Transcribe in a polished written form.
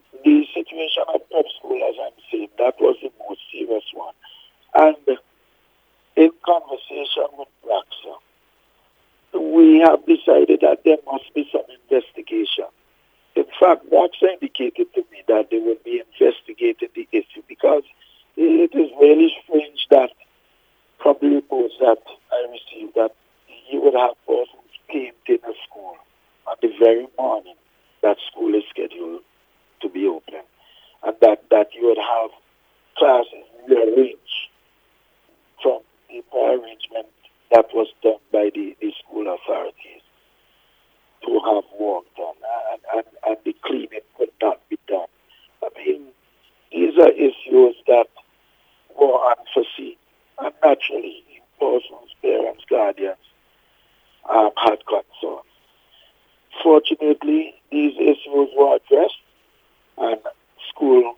The situation at prep school, as I'm saying, that was the most serious one. And in conversation with Braxa, we have decided that there must be some investigation. In fact, Braxa indicated to me that they will be investigating the issue because it is really strange that from the reports that I received that you would have persons came in a school on the very morning that school is scheduled to be open, and that you would have classes rearranged from the arrangement that was done by the school authorities to have work done, and the cleaning could not be done. I mean, these are issues that were unforeseen, and naturally, persons, parents, guardians had concerns. Fortunately, these issues were addressed, and school